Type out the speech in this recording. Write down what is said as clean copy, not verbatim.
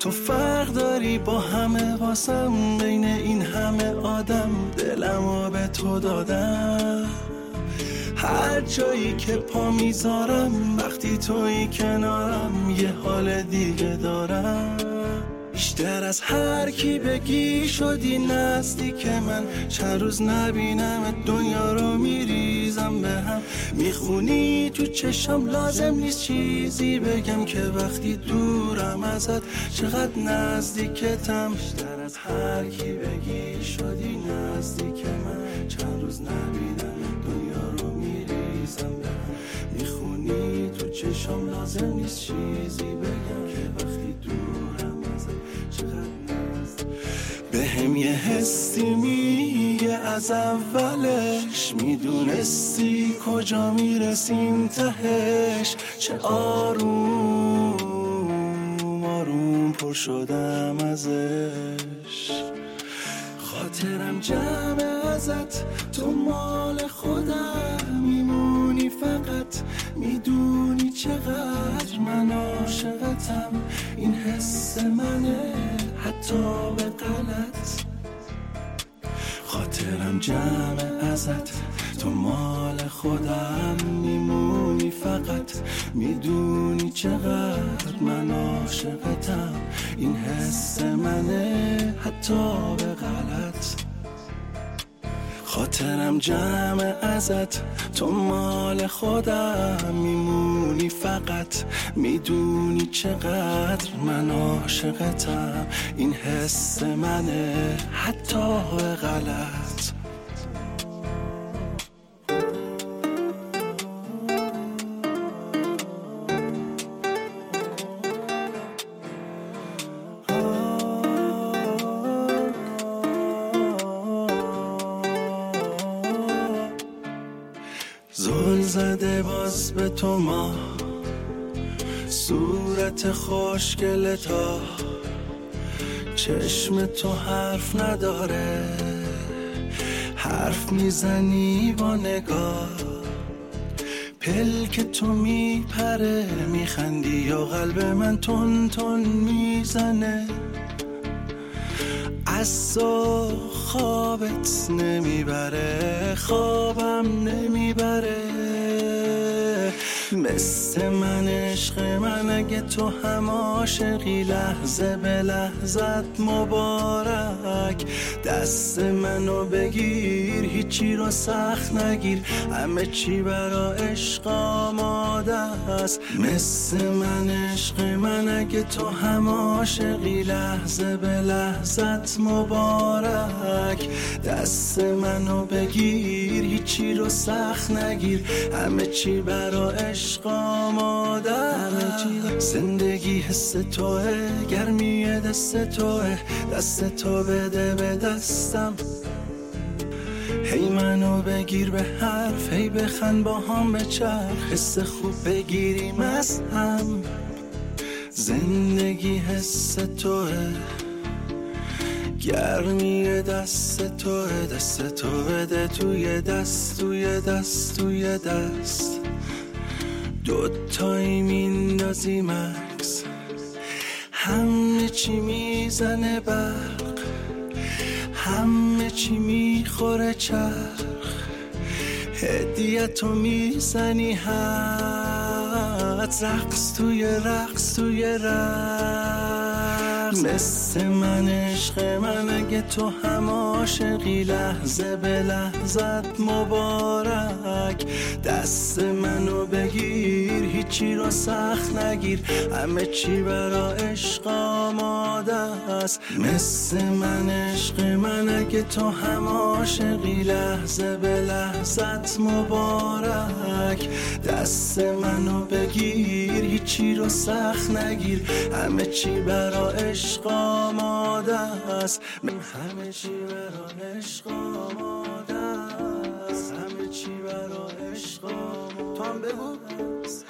تو فرق داری با همه واسم، بین این همه آدم دلمو به تو دادم. هر جایی که پا میذارم وقتی توی کنارم یه حال دیگه دارم. بیشتر از هر کی بگی شدی نزدیک من، چند روز نبینم دنیا رو میریزم به هم. میخونی تو چشم لازم نیست چیزی بگم که وقتی دورم ازت چقدر نزدیکتم. بیشتر از هر کی بگی شدی نزدیک من، چند روز نبینم دنیا رو میریزم به هم. میخونی تو چشم لازم نیست چیزی بگم که وقتی دورم به هم یه حسی میگه از اولش، میدونستی کجا میرسیم تهش. چه آروم آروم پر شدم ازش. خاطرم جمع ازت، تو مال خودم میمونی فقط. میدونی چقدر من عاشقتم، این حس منه حتی به غلط. خاطرم جمع ازت، تو مال خودم میمونی فقط. میدونی چقدر من عاشقتم، این حس منه حتی به غلط. خاطرم جمع ازت، تو مال خودم میمونی فقط. میدونی چقدر من عاشقتم، این حس منه حتی به غلط. زل زده باز به تو ما، صورت خوشگلتا، چشم تو حرف نداره، حرف میزنی با نگاه. پلک تو میپره میخندی و قلب من تون تون میزنه. از تو خوابت نمیبره، خوابم نمیبره. مثل من عشق من اگه تو هم عاشقی، لحظه به لحظت مبارک. دست منو بگیر هیچی رو سخت نگیر، همه چی برا عشق آماده است. مثل من عشق من اگه تو هم عاشقی، لحظه به لحظت مبارک. دست منو بگیر هیچی رو سخت نگیر، همه چی برا عشق آماده است. زندگی حس توه، گرمی دست توه، دست تو بده به دستم. هی منو بگیر به حرف، هی بخند با هم بچرخ، حس خوب بگیریم از هم. زندگی حس توه، گرمی دست توه، دست تو بده توی دست، توی دست، توی دست. دوتایی میندازی مکس، همه چی میزنه برق، همه چی میخوره چرخ. هدیتو میزنی حد، رقص توی رقص توی رقص. مثل من عشق من اگه تو هم عاشقی، لحظه به لحظت مبارک. دست منو بگیر هیچی رو سخت نگیر، همه چی برا عشق آماده است. مثل من عشق من اگه تو هم عاشقی، لحظه به لحظت مبارک. دست منو بگیر هیچی رو سخت نگیر، همه چی برا عشق آماده است. همه چی برا عشق آماده است، همه چی برا عشق آماده است. تو هم بگو